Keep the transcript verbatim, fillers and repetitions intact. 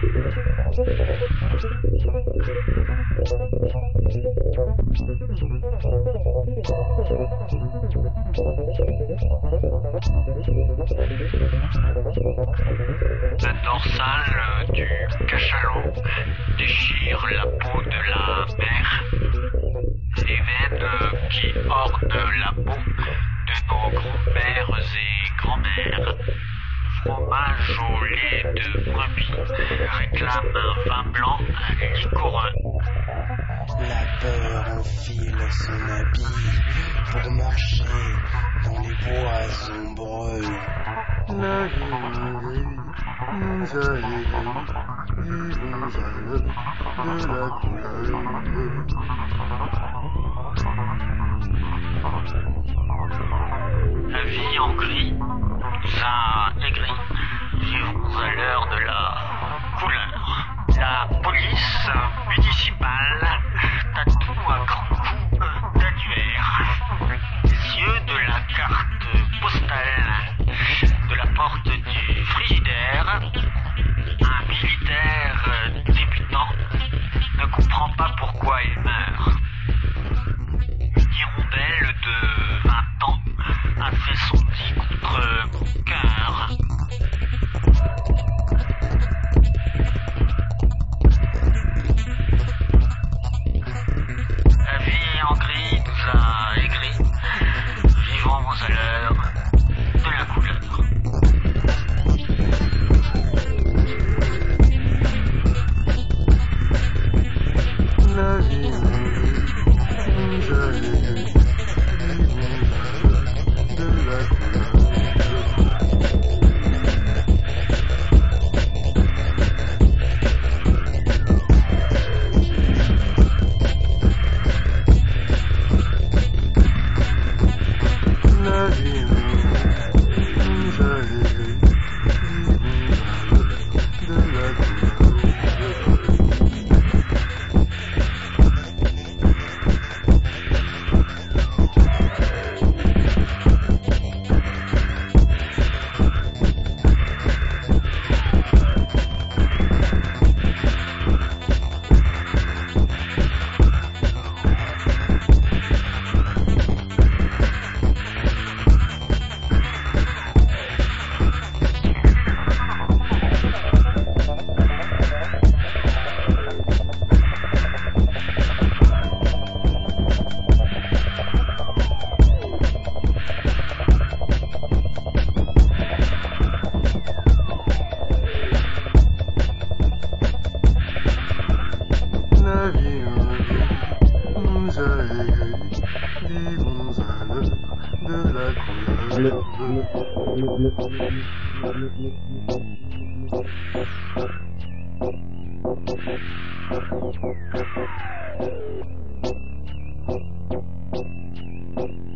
La dorsale du cachalot déchire la peau de la mer. Les veines qui ornent la peau de nos grands-pères et grand-mères. Fromage au lait de brebis réclame un vin blanc liquoreux. La peur enfile son habit pour marcher dans les bois ombreux. La vie nous a aidés, vivons à l'heure de la couleur. La vie en gris nous a aigris, vivons à l'heure de la couleur. La police municipale tatoue à grands coups d'annuaire les yeux de la carte postale de la porte du frigidaire. Un militaire débutant ne comprend pas pourquoi il meurt. Une hirondelle de vingt ans a fait son dit contre mon cœur. La vie en gris nous a aigris, vivons à l'heure de la couleur. La vie nous a aidés, vivons à l'heure de la couleur. La vie nous a aidés, vivons à l'heure de la couleur. La vie nous a aidés, vivons à l'heure de la couleur. Le, le, le,